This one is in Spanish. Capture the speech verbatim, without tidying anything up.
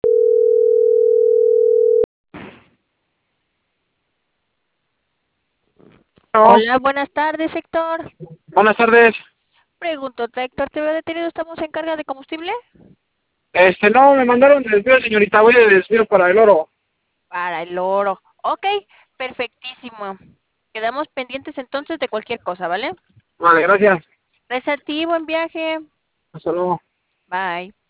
No, Hola, buenas tardes, Héctor. buenas tardes. Pregunto, Héctor, ¿te veo detenido? ¿Estamos en carga de combustible? Este, no, me mandaron de desvío, señorita. Voy de desvío para el oro. Para el oro. Ok, perfectísimo. Quedamos pendientes entonces de cualquier cosa, ¿vale? Vale, gracias. Gracias a ti, buen viaje. Hasta luego. Bye.